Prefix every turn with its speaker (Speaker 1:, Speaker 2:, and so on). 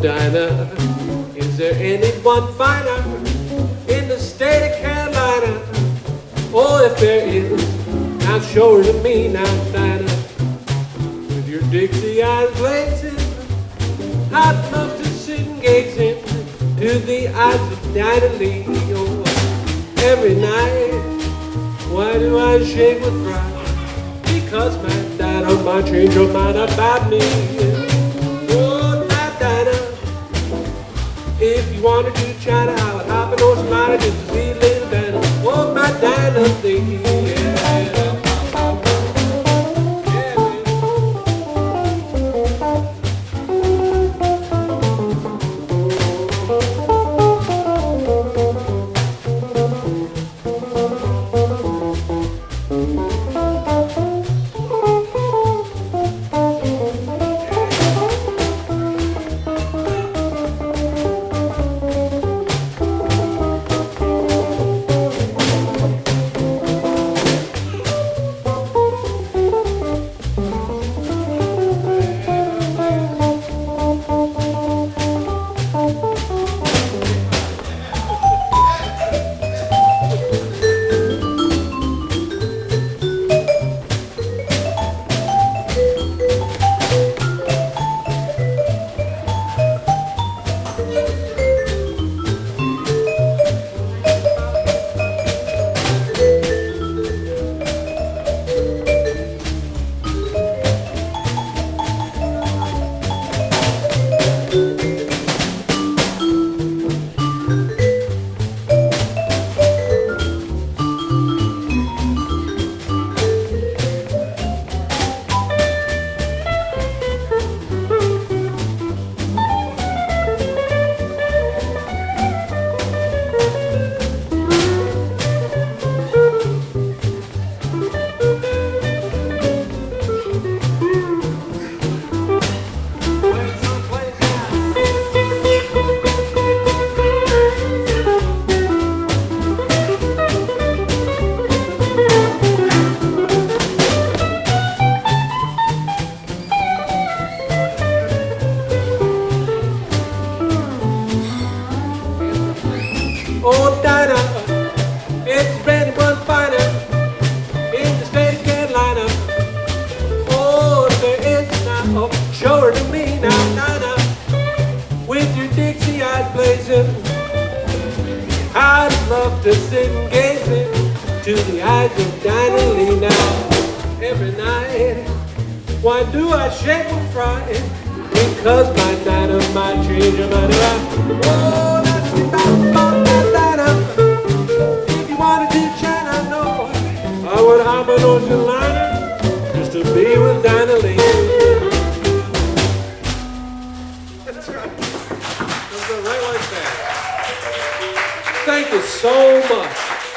Speaker 1: Dinah. Is there anyone finer in the state of Carolina? Oh, if there is, now show her to me now, Dinah. With your Dixie eyes blazing, I'd love to sit and gaze into the eyes of Dinah Lee. Oh, every night, why do I shake with pride? Because my Dinah might change your mind about me. Oh, now Dinah, if you wanted to China, I would hop an ocean liner just to see little Dinah. Oh, my Dinah Lee. Oh, Dinah, it's been one finer in the state of Carolina. Oh, there is now, show her to me now, Dinah, with your Dixie eyes blazing. I'd love to sit and gaze into the eyes of Dinah Lee now. Every night, why do I shake with pride? Because my Dinah might change her mind around. Oh, that's the about that Dinah. If you wanted to China, no, I would hop an ocean liner just to be with Dinah Lee. That's right. That's the right like that. Thank you so much.